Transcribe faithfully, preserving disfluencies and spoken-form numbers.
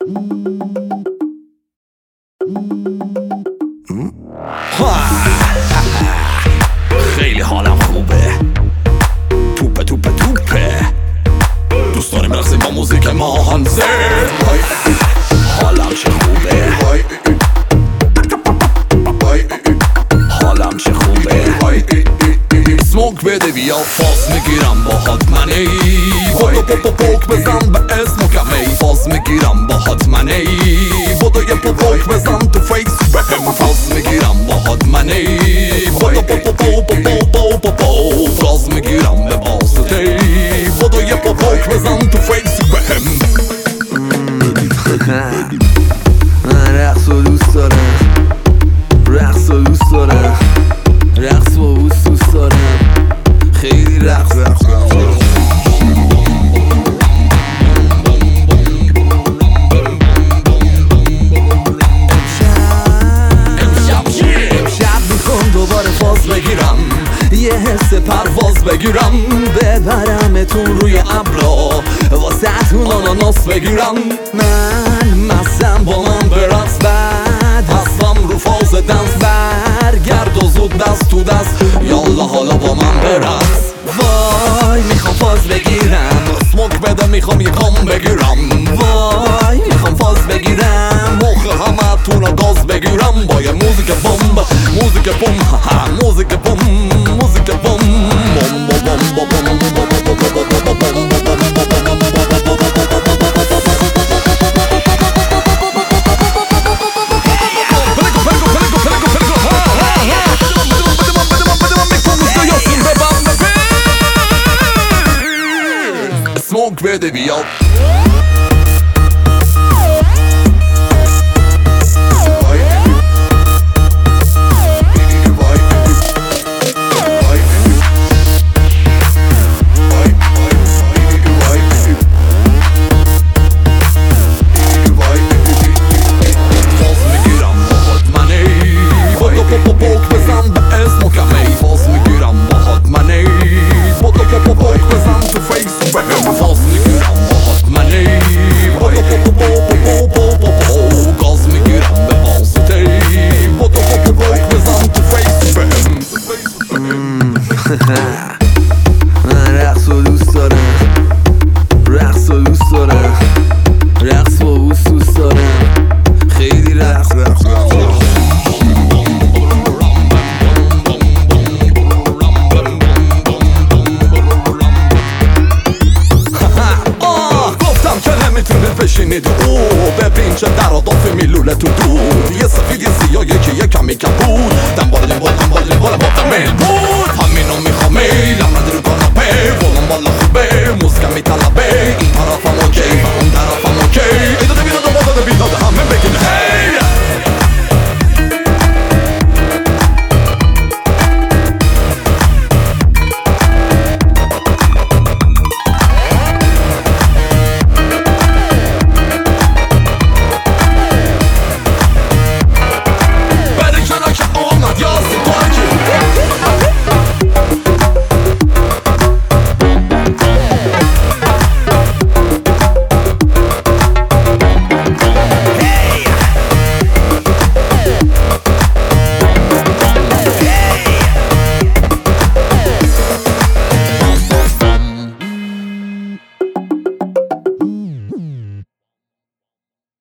خیلی حالم خوبه، توپه توپه توپه، دوست داریم برقصیم با موزیک ماهانزه. حالم چه خوبه، حالم چه خوبه. سموک بده بیا فاز میگیرم باهات منی، بودو پو پوک بزن به اسموکم ای، فاز میگیرم باهات منی، بودو یه پو پوک بزن تو فیس بهم، فاز میگیرم باهات منی، بودو پو پو پو پو پو پو پو، فاز میگیرم به واسطه، بودو یه پو پوک بزن تو فیس بهم. من رقص و دوست دارم، رقص و دوست دارم، رقص و دوست دارم، خیلی رقص رقص امشب میخوام دوباره فاز بگیرم، یه حس پرواز بگیرم، ببرمتون روی ابرا واسه‌تون آناناس بگیرم. من مستم با من برقص، بعد هستم رو فاز دنس، برگرد و زود دست تو دست، یالا حالا با من برقص. وای میخوام فاز بگیرم، سموک بده میخوام یه کام بگیرم، وای میخوام فاز بگیرم، مخ همه تون رو گاز بگیرم، با یه موزیک بوم موزیک بوم موزیک بوم موزیک بوم بوم بوم بوم بوم. Smoke بده بیا من رقص و دوست دارم، رقص و دوست دارم، رقص و دوست دارم، خیلی رقص رقص گفتم که نمیتونه بشینید او، ببین چه در و دافی میلوله تو دود، یه سفید یه سیاه یکی یه کمی کبود، دنبال دنبال دنبال دنبال با تمیل بود، همینو میخوام ایلم نداری کنم پی، بولم بالا خوبه موزیکم میطلبه، این طرفم اوکی و اون طرفم